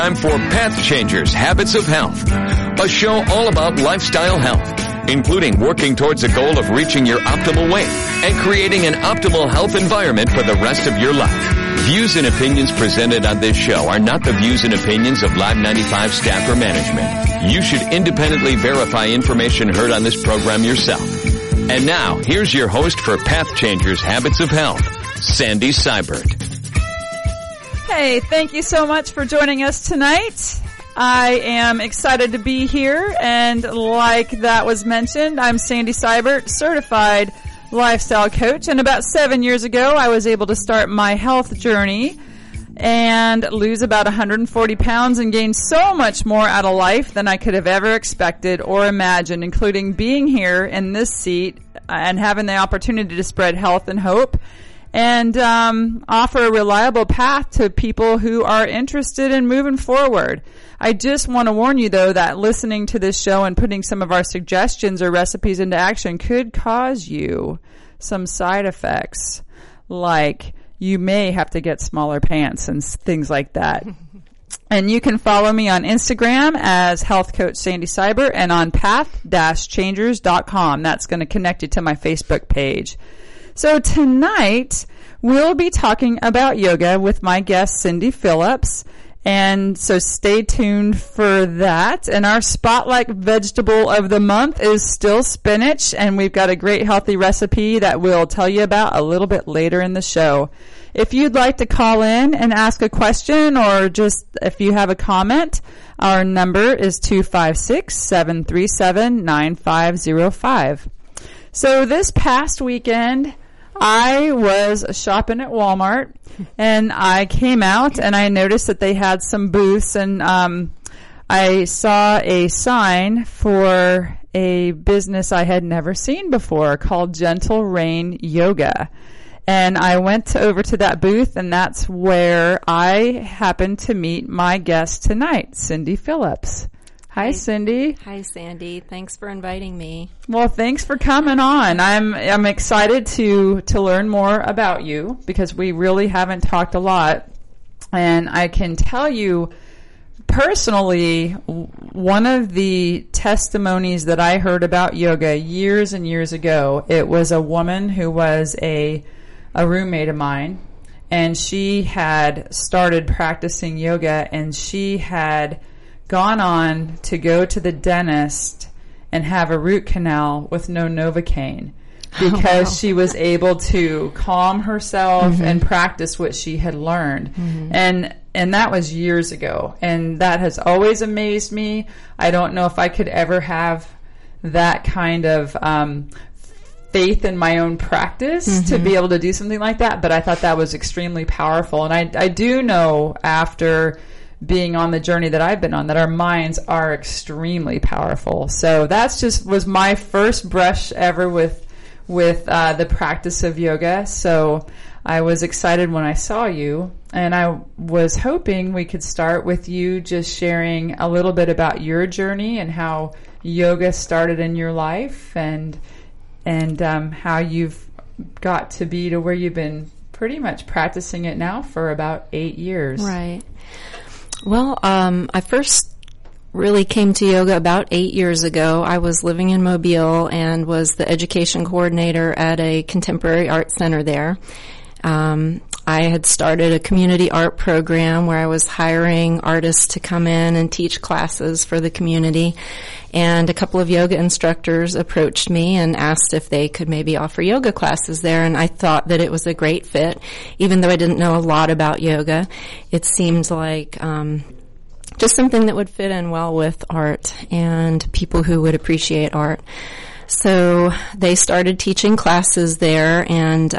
Time for Path Changers, Habits of Health, a show all about lifestyle health, including working towards a goal of reaching your optimal weight and creating an optimal health environment for the rest of your life. Views and opinions presented on this show are not the views and opinions of Live 95 staff or management. You should independently verify information heard on this program yourself. And now, here's your host for Path Changers, Habits of Health, Sandy Seibert. Hey, thank you so much for joining us tonight. I am excited to be here, and like that was mentioned, I'm Sandy Seibert, certified lifestyle coach, and about 7 years ago, I was able to start my health journey and lose about 140 pounds and gain so much more out of life than I could have ever expected or imagined, including being here in this seat and having the opportunity to spread health and hope and offer a reliable path to people who are interested in moving forward. I just want to warn you, though, that listening to this show and putting some of our suggestions or recipes into action could cause you some side effects, like you may have to get smaller pants and things like that. And you can follow me on Instagram as Health Coach Sandy Seibert and on path-changers.com. That's going to connect you to my Facebook page. So tonight, we'll be talking about yoga with my guest, Cindy Phillips. And so stay tuned for that. And our spotlight vegetable of the month is still spinach. And we've got a great healthy recipe that we'll tell you about a little bit later in the show. If you'd like to call in and ask a question or just if you have a comment, our number is 256-737-9505. So this past weekend, I was shopping at Walmart, and I came out and I noticed that they had some booths, and I saw a sign for a business I had never seen before called Gentle Rain Yoga. And I went over to that booth, and that's where I happened to meet my guest tonight, Cindy Phillips. Hi, Cindy. Hi, Sandy. Thanks for inviting me. Well, thanks for coming on. I'm excited to learn more about you because we really haven't talked a lot. And I can tell you personally, one of the testimonies that I heard about yoga years and years ago, it was a woman who was a roommate of mine, and she had started practicing yoga, and she had gone on to go to the dentist and have a root canal with no Novocaine because she was able to calm herself and practice what she had learned. And that was years ago. And that has always amazed me. I don't know if I could ever have that kind of faith in my own practice to be able to do something like that. But I thought that was extremely powerful. And I do know after being on the journey that I've been on, that our minds are extremely powerful. So that's just was my first brush ever with the practice of yoga. So I was excited when I saw you, and I was hoping we could start with you just sharing a little bit about your journey and how yoga started in your life, and how you've got to be to where you've been pretty much practicing it now for about 8 years. Right. Well, I first really came to yoga about 8 years ago. I was living in Mobile and was the education coordinator at a contemporary art center there. I had started a community art program where I was hiring artists to come in and teach classes for the community. And a couple of yoga instructors approached me and asked if they could maybe offer yoga classes there. And I thought that it was a great fit. Even though I didn't know a lot about yoga, it seemed like just something that would fit in well with art and people who would appreciate art. So they started teaching classes there, and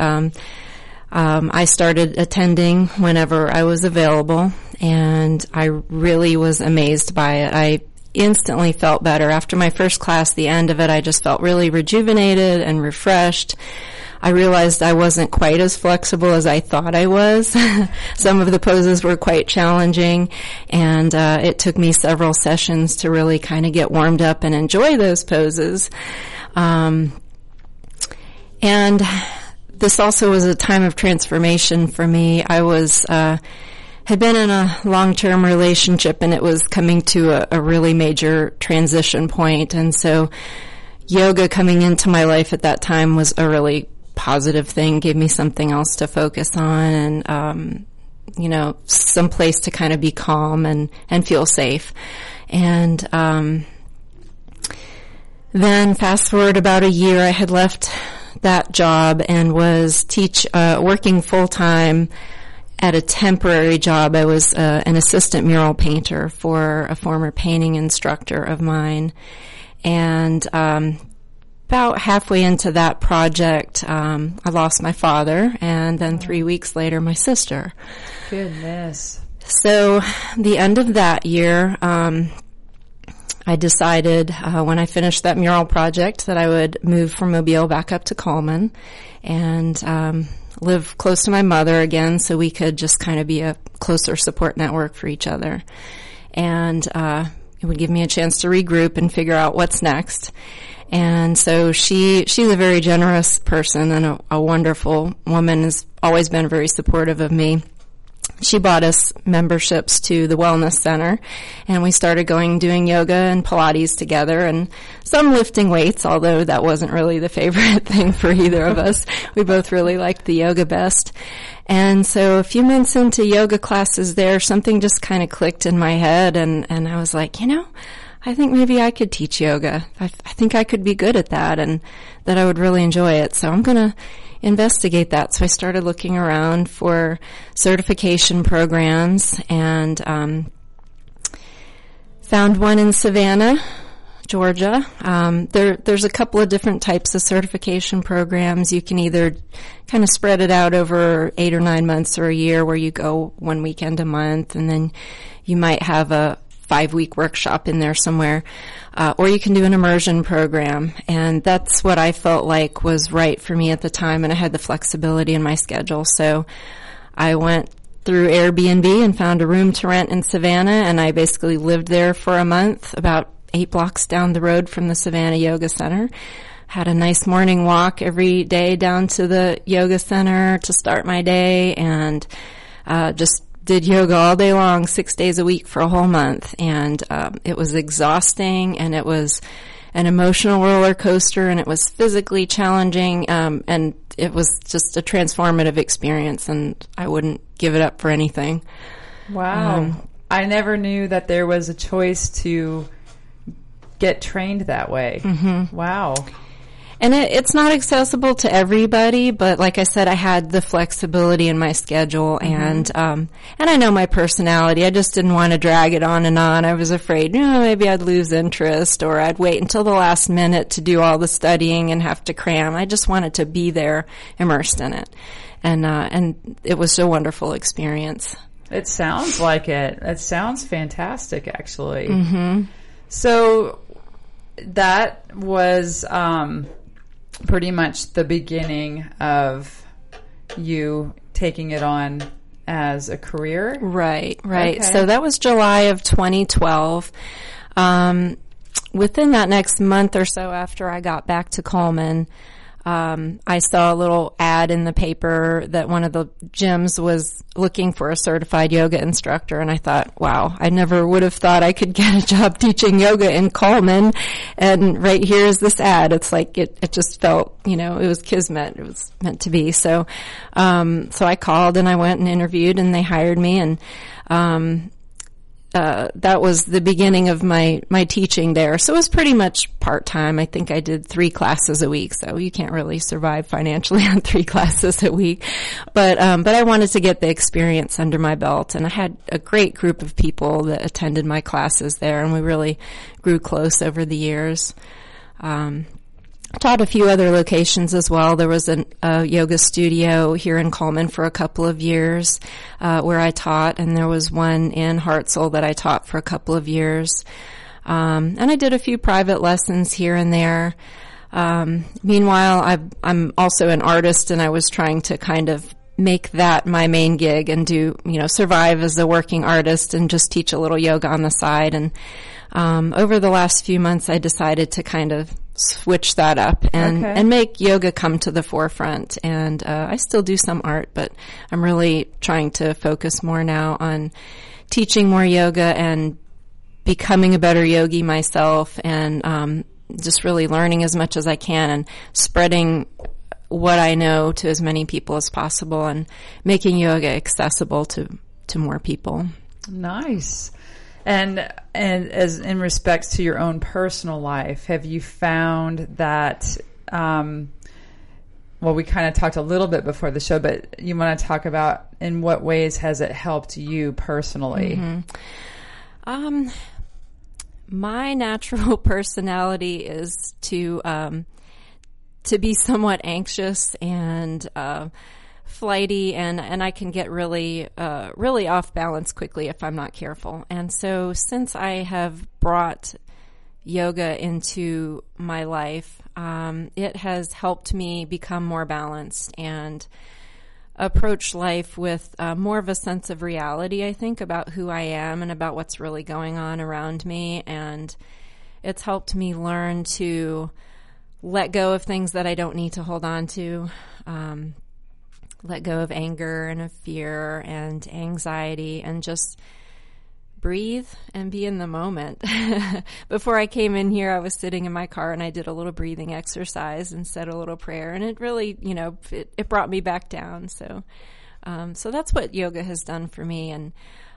I started attending whenever I was available, and I really was amazed by it. I instantly felt better. After my first class, the end of it, I just felt really rejuvenated and refreshed. I realized I wasn't quite as flexible as I thought I was. Some of the poses were quite challenging, and it took me several sessions to really kind of get warmed up and enjoy those poses. And this also was a time of transformation for me. I was had been in a long-term relationship, and it was coming to a really major transition point. And so yoga coming into my life at that time was a really positive thing, gave me something else to focus on, and some place to kind of be calm and feel safe. And then fast forward about a year, I had left that job and was working full-time at a temporary job. I was an assistant mural painter for a former painting instructor of mine. And about halfway into that project, I lost my father, and then 3 weeks later, my sister. Goodness. So the end of that year, I decided when I finished that mural project that I would move from Mobile back up to Coleman and live close to my mother again, so we could just kind of be a closer support network for each other. And it would give me a chance to regroup and figure out what's next. And so she's a very generous person and a wonderful woman, has always been very supportive of me. She bought us memberships to the Wellness Center, and we started doing yoga and Pilates together, and some lifting weights, although that wasn't really the favorite thing for either of us. We both really liked the yoga best. And so a few months into yoga classes there, something just kind of clicked in my head, and I was like, I think maybe I could teach yoga. I think I could be good at that, and that I would really enjoy it. So I'm going to investigate that. So I started looking around for certification programs and found one in Savannah, Georgia. There's a couple of different types of certification programs. You can either kind of spread it out over 8 or 9 months or a year, where you go 1 weekend a month, and then you might have a 5-week workshop in there somewhere, or you can do an immersion program. And that's what I felt like was right for me at the time, and I had the flexibility in my schedule. So I went through Airbnb and found a room to rent in Savannah, and I basically lived there for a month, about 8 blocks down the road from the Savannah Yoga Center. Had a nice morning walk every day down to the yoga center to start my day, and just did yoga all day long, 6 days a week for a whole month. And it was exhausting, and it was an emotional roller coaster, and it was physically challenging, and it was just a transformative experience, and I wouldn't give it up for anything. Wow. I never knew that there was a choice to get trained that way. Mm-hmm. Wow. And it's not accessible to everybody, but like I said, I had the flexibility in my schedule, and I know my personality. I just didn't want to drag it on and on. I was afraid, maybe I'd lose interest, or I'd wait until the last minute to do all the studying and have to cram. I just wanted to be there, immersed in it. And it was a wonderful experience. It sounds like it. It sounds fantastic, actually. Mm-hmm. So that was pretty much the beginning of you taking it on as a career? Right. Okay. So that was July of 2012. Within that next month or so after I got back to Coleman, I saw a little ad in the paper that one of the gyms was looking for a certified yoga instructor, and I thought, wow, I never would have thought I could get a job teaching yoga in Coleman, and right here is this ad. It's like it just felt, it was kismet. It was meant to be. So I called and I went and interviewed, and they hired me, and that was the beginning of my teaching there. So it was pretty much part-time. I think I did 3 classes a week, so you can't really survive financially on 3 classes a week. But I wanted to get the experience under my belt, and I had a great group of people that attended my classes there, and we really grew close over the years. Taught a few other locations as well. There was a yoga studio here in Coleman for a couple of years where I taught, and there was one in Hartselle that I taught for a couple of years. And I did a few private lessons here and there. Meanwhile, I'm also an artist, and I was trying to kind of make that my main gig and do, survive as a working artist and just teach a little yoga on the side. And over the last few months, I decided to kind of switch that up and make yoga come to the forefront. And I still do some art, but I'm really trying to focus more now on teaching more yoga and becoming a better yogi myself, and just really learning as much as I can and spreading what I know to as many people as possible and making yoga accessible to more people. Nice. And as in respects to your own personal life, have you found that, well, we kind of talked a little bit before the show, but you want to talk about in what ways has it helped you personally? Mm-hmm. My natural personality is to be somewhat anxious and flighty, and I can get really off balance quickly if I'm not careful. And so since I have brought yoga into my life, it has helped me become more balanced and approach life with more of a sense of reality, I think, about who I am and about what's really going on around me. And it's helped me learn to let go of things that I don't need to hold on to, let go of anger and of fear and anxiety, and just breathe and be in the moment. Before I came in here, I was sitting in my car and I did a little breathing exercise and said a little prayer, and it really, it brought me back down. So that's what yoga has done for me. And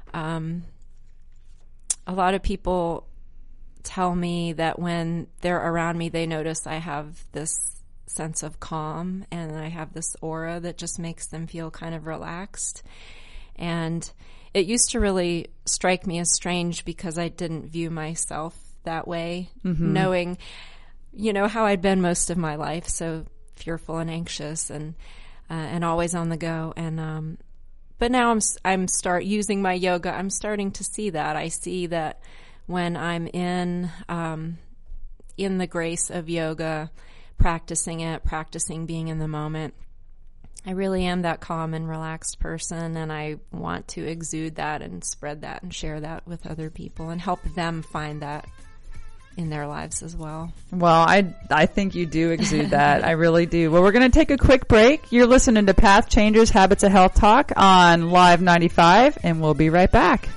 a lot of people tell me that when they're around me, they notice I have this sense of calm and I have this aura that just makes them feel kind of relaxed. And it used to really strike me as strange because I didn't view myself that way, knowing, how I'd been most of my life, so fearful and anxious and always on the go. And but now I'm start using my yoga. I'm starting to see that. I see that when I'm in the grace of yoga, practicing being in the moment, I really am that calm and relaxed person, and I want to exude that and spread that and share that with other people and help them find that in their lives as well. Well, I think you do exude that. I really do. Well, we're going to take a quick break. You're listening to Path Changers, Habits of Health Talk on Live 95, and we'll be right back.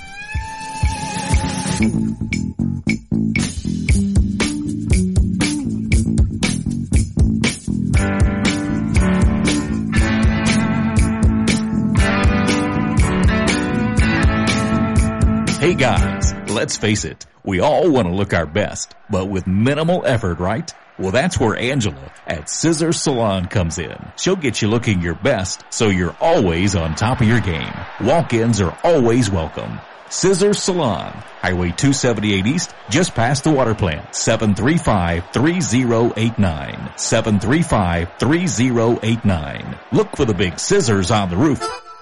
Hey guys, let's face it, we all want to look our best, but with minimal effort, right? Well, that's where Angela at Scissor Salon comes in. She'll get you looking your best, so you're always on top of your game. Walk-ins are always welcome. Scissor Salon, Highway 278 East, just past the water plant, 735-3089. 735-3089. Look for the big scissors on the roof.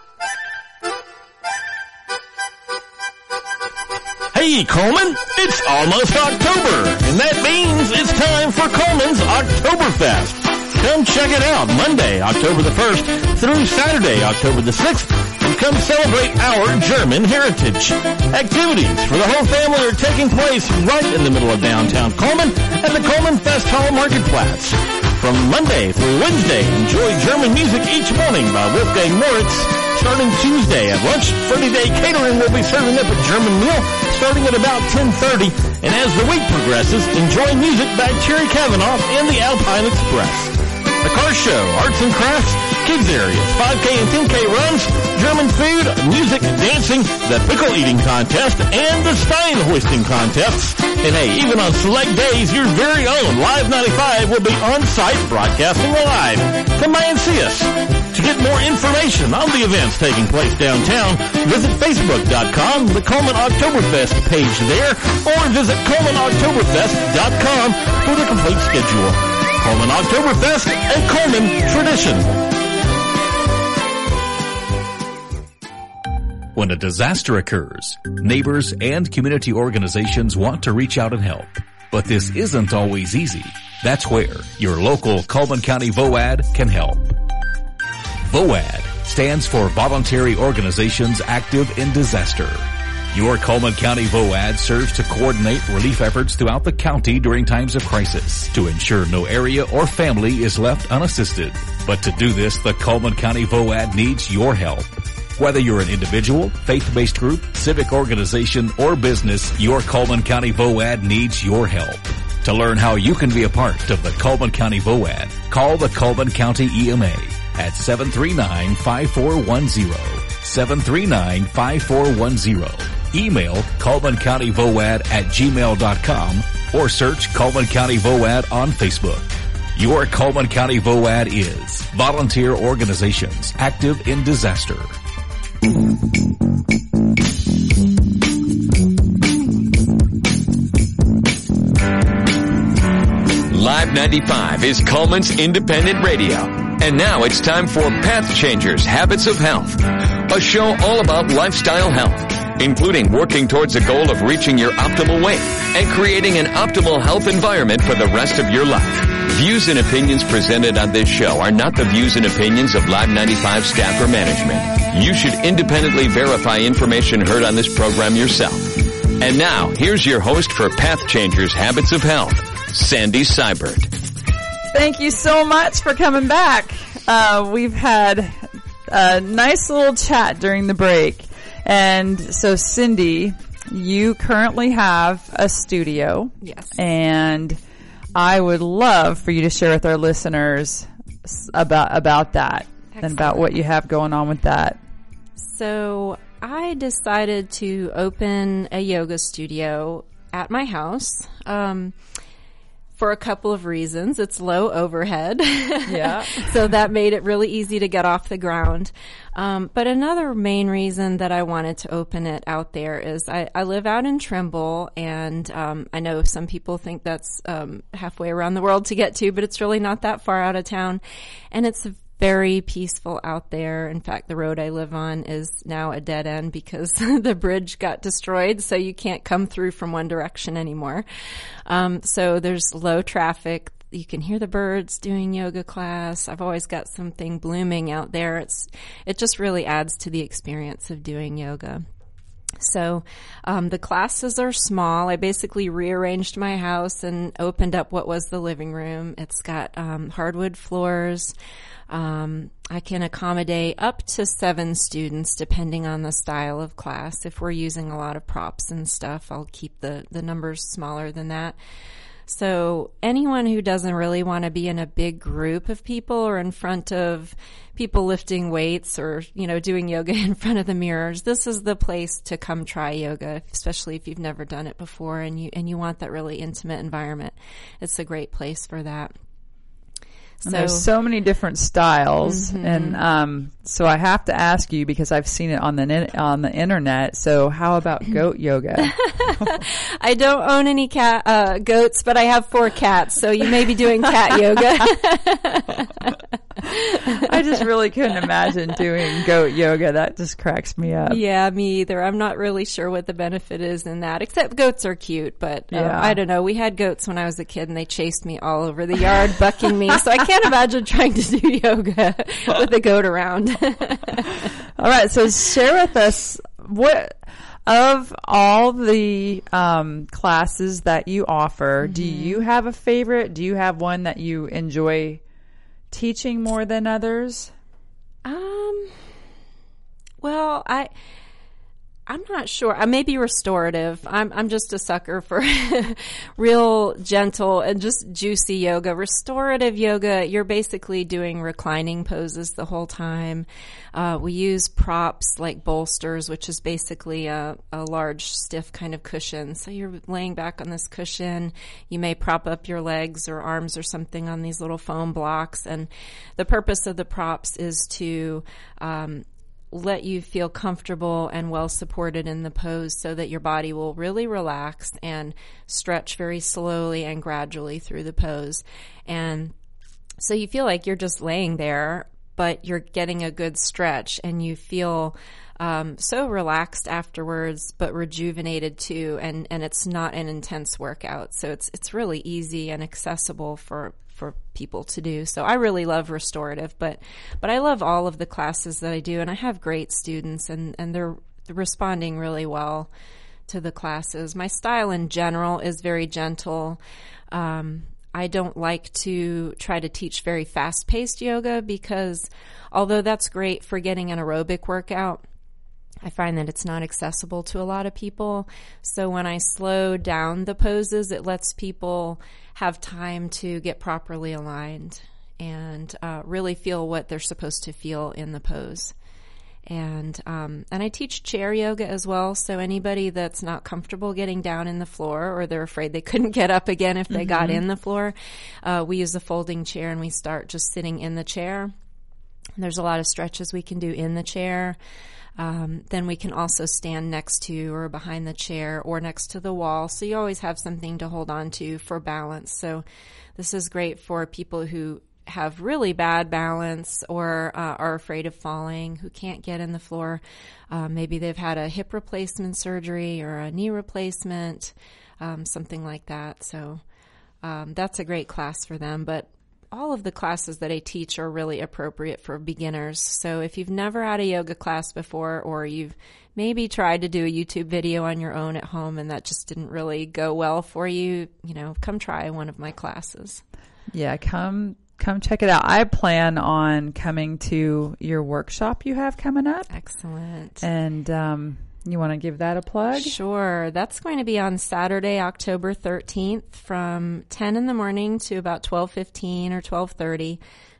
Hey, Coleman, it's almost October, and that means it's time for Coleman's Oktoberfest. Come check it out Monday, October the 1st through Saturday, October the 6th, and come celebrate our German heritage. Activities for the whole family are taking place right in the middle of downtown Coleman at the Coleman Fest Hall Marketplace. From Monday through Wednesday, enjoy German music each morning by Wolfgang Moritz. Starting Tuesday at lunch, Friday Day Catering will be serving up a German meal starting at about 10:30. And as the week progresses, enjoy music by Terry Kavanaugh and the Alpine Express. The car show, arts and crafts, kids areas, 5K and 10K runs, German food, music, dancing, the pickle eating contest, and the Stein hoisting contests. And hey, even on select days, your very own Live 95 will be on site broadcasting live. Come by and see us. To get more information on the events taking place downtown, visit Facebook.com, the Coleman Oktoberfest page there, or visit ColemanOktoberfest.com for the complete schedule. Coleman Oktoberfest, a Coleman tradition. When a disaster occurs, neighbors and community organizations want to reach out and help. But this isn't always easy. That's where your local Coleman County VOAD can help. VOAD stands for Voluntary Organizations Active in Disaster. Your Coleman County VOAD serves to coordinate relief efforts throughout the county during times of crisis to ensure no area or family is left unassisted. But to do this, the Coleman County VOAD needs your help. Whether you're an individual, faith-based group, civic organization, or business, your Coleman County VOAD needs your help. To learn how you can be a part of the Coleman County VOAD, call the Coleman County EMA at 739-5410, 739-5410. Email ColemanCountyVOAD@gmail.com or search Coleman County VOAD on Facebook. Your Coleman County VOAD is volunteer organizations active in disaster. Live 95 is Coleman's independent radio. And now it's time for Path Changers Habits of Health, a show all about lifestyle health, including working towards the goal of reaching your optimal weight and creating an optimal health environment for the rest of your life. Views and opinions presented on this show are not the views and opinions of Live 95 staff or management. You should independently verify information heard on this program yourself. And now, here's your host for Path Changers Habits of Health, Sandy Seibert. Thank you so much for coming back. We've had a nice little chat during the break. And so, Cindy, you currently have a studio. Yes. And I would love for you to share with our listeners about that. Excellent. And about what you have going on with that. So I decided to open a yoga studio at my house. For a couple of reasons. It's low overhead. Yeah. So that made it really easy to get off the ground. But another main reason that I wanted to open it out there is I live out in Trimble, and I know some people think that's halfway around the world to get to, but it's really not that far out of town. And it's very peaceful out there. In fact, the road I live on is now a dead end because the bridge got destroyed, so you can't come through from one direction anymore. So there's low traffic. You can hear the birds doing yoga class. I've always got something blooming out there. It just really adds to the experience of doing yoga. So the classes are small. I basically rearranged my house and opened up what was the living room. It's got hardwood floors. I can accommodate up to 7 students depending on the style of class. If we're using a lot of props and stuff, I'll keep the numbers smaller than that. So anyone who doesn't really want to be in a big group of people or in front of people lifting weights or, doing yoga in front of the mirrors, this is the place to come try yoga, especially if you've never done it before and you want that really intimate environment. It's a great place for that. And there's so many different styles, and so I have to ask you because I've seen it on the internet. So how about goat yoga? I don't own any goats, but I have 4 cats, so you may be doing cat yoga. I just really couldn't imagine doing goat yoga. That just cracks me up. Yeah, me either. I'm not really sure what the benefit is in that, except goats are cute, but I don't know. We had goats when I was a kid, and they chased me all over the yard, bucking me, so I can't imagine trying to do yoga with a goat around. All right, so share with us what of all the classes that you offer, do you have a favorite? Do you have one that you enjoy teaching more than others? Well, I'm not sure. Maybe restorative. I'm just a sucker for real gentle and just juicy yoga. Restorative yoga, you're basically doing reclining poses the whole time. We use props like bolsters, which is basically a large, stiff kind of cushion. So you're laying back on this cushion. You may prop up your legs or arms or something on these little foam blocks. And the purpose of the props is to let you feel comfortable and well supported in the pose so that your body will really relax and stretch very slowly and gradually through the pose. And so you feel like you're just laying there, but you're getting a good stretch and you feel so relaxed afterwards, but rejuvenated too. And it's not an intense workout. So it's really easy and accessible for people to do. So I really love restorative, but I love all of the classes that I do, and I have great students, and responding really well to the classes. My style in general is very gentle. I don't like to try to teach very fast-paced yoga because although that's great for getting an aerobic workout, I find that it's not accessible to a lot of people. So when I slow down the poses, it lets people have time to get properly aligned and really feel what they're supposed to feel in the pose. And I teach chair yoga as well. So anybody that's not comfortable getting down in the floor, or they're afraid they couldn't get up again if they got in the floor, we use a folding chair and we start just sitting in the chair. And there's a lot of stretches we can do in the chair. Then we can also stand next to or behind the chair or next to the wall. So you always have something to hold on to for balance. So this is great for people who have really bad balance or are afraid of falling, who can't get in the floor. Maybe they've had a hip replacement surgery or a knee replacement, something like that. So that's a great class for them. But all of the classes that I teach are really appropriate for beginners. So if you've never had a yoga class before, or you've maybe tried to do a YouTube video on your own at home and that just didn't really go well for you, come try one of my classes. Yeah, come check it out. I plan on coming to your workshop you have coming up. Excellent. And you want to give that a plug? Sure. That's going to be on Saturday, October 13th from 10 in the morning to about 12:15 or 12:30.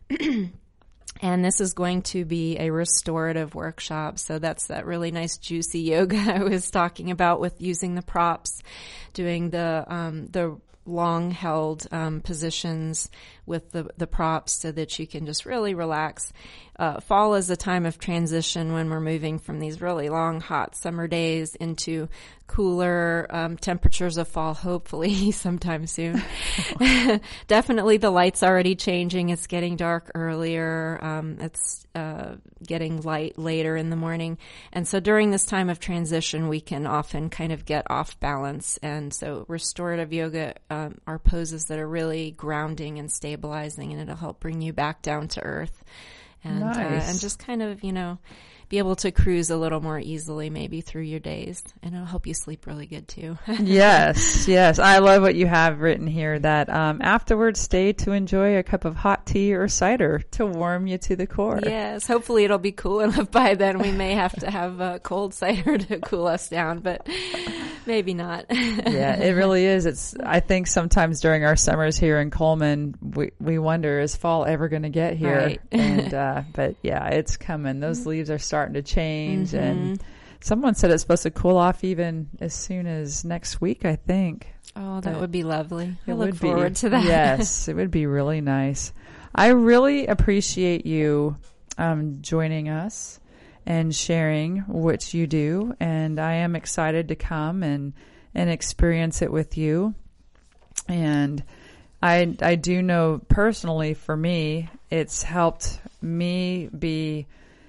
And this is going to be a restorative workshop. So that's that really nice juicy yoga I was talking about with using the props, doing the long held positions with the props so that you can just really relax. Fall is a time of transition when we're moving from these really long, hot summer days into cooler temperatures of fall, hopefully sometime soon. Definitely the light's already changing. It's getting dark earlier. It's getting light later in the morning. And so during this time of transition, we can often kind of get off balance. And so restorative yoga are poses that are really grounding and stabilizing, and it'll help bring you back down to earth. And, nice. And just kind of, be able to cruise a little more easily maybe through your days. And it'll help you sleep really good too. Yes. I love what you have written here, that afterwards stay to enjoy a cup of hot tea or cider to warm you to the core. Yes. Hopefully it'll be cool enough by then. We may have to have cold cider to cool us down, but maybe not. Yeah, it really is. I think sometimes during our summers here in Coleman, we wonder, is fall ever going to get here? Right. And, but yeah, it's coming. Those leaves are starting to change, and someone said it's supposed to cool off even as soon as next week, I think. Oh, that would be lovely. I It look would forward be. to that. Yes, it would be really nice. I really appreciate you joining us and sharing what you do, and I am excited to come and experience it with you. And I do know personally, for me, it's helped me be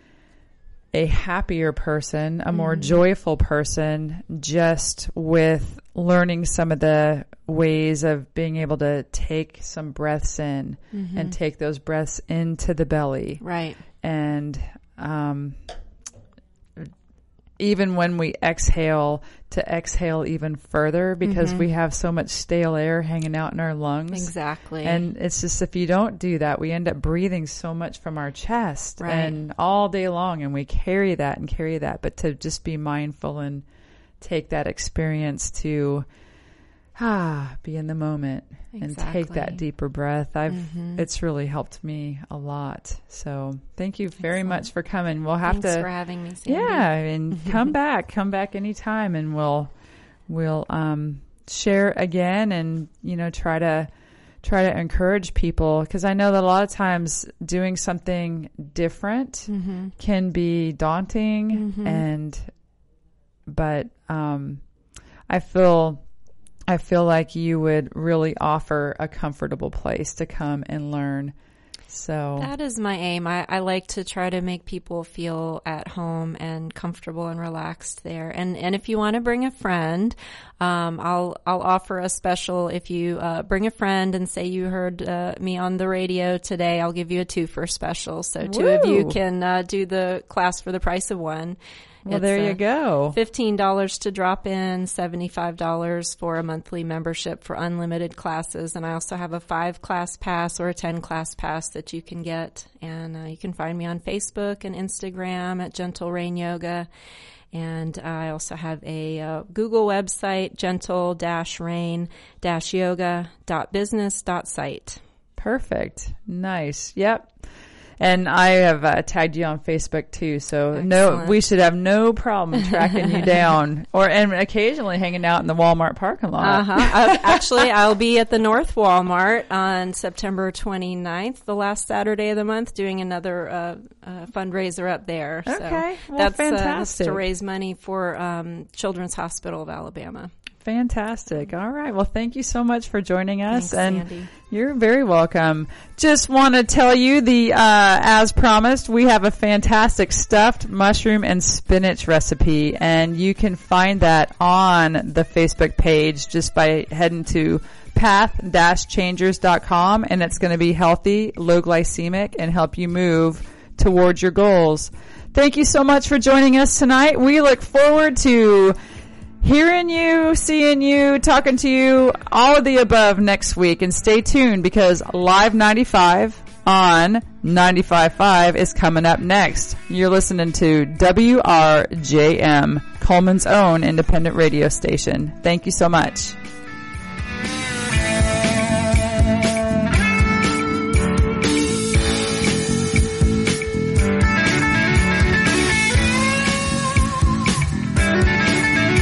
a happier person, a more joyful person, just with learning some of the ways of being able to take some breaths in and take those breaths into the belly. Right. And even when we exhale, to exhale even further, because we have so much stale air hanging out in our lungs. Exactly. And it's just, if you don't do that, we end up breathing so much from our chest and all day long, and we carry that. But to just be mindful and take that experience to be in the moment and take that deeper breath. It's really helped me a lot. So thank you very much for coming. We'll have Thanks for having me, Sandy. Yeah, and come back anytime, and we'll share again, and try to encourage people, because I know that a lot of times doing something different can be daunting, but I feel like you would really offer a comfortable place to come and learn. So that is my aim. I like to try to make people feel at home and comfortable and relaxed there. And if you want to bring a friend, I'll offer a special. If you bring a friend and say you heard me on the radio today, I'll give you a 2 for special. So 2 of you can do the class for the price of 1. Well, there you go. $15 to drop in, $75 for a monthly membership for unlimited classes. And I also have a 5-class pass or a 10-class pass that you can get. And you can find me on Facebook and Instagram at Gentle Rain Yoga. And I also have a Google website, gentle-rain-yoga.business.site. Perfect. Nice. Yep. And I have tagged you on Facebook too, so Excellent. we should have no problem tracking you down, and occasionally hanging out in the Walmart parking lot. Actually, I'll be at the North Walmart on September 29th, the last Saturday of the month, doing another fundraiser up there. Okay, so well, that's fantastic. to raise money for Children's Hospital of Alabama. Fantastic. All right. Well, thank you so much for joining us. Thanks, and Sandy. You're very welcome. Just want to tell you as promised, we have a fantastic stuffed mushroom and spinach recipe, and you can find that on the Facebook page just by heading to path-changers.com, and it's going to be healthy, low glycemic, and help you move towards your goals. Thank you so much for joining us tonight. We look forward to hearing you, seeing you, talking to you, all of the above next week. And stay tuned because Live 95 on 95.5 is coming up next. You're listening to WRJM, Coleman's own independent radio station. Thank you so much.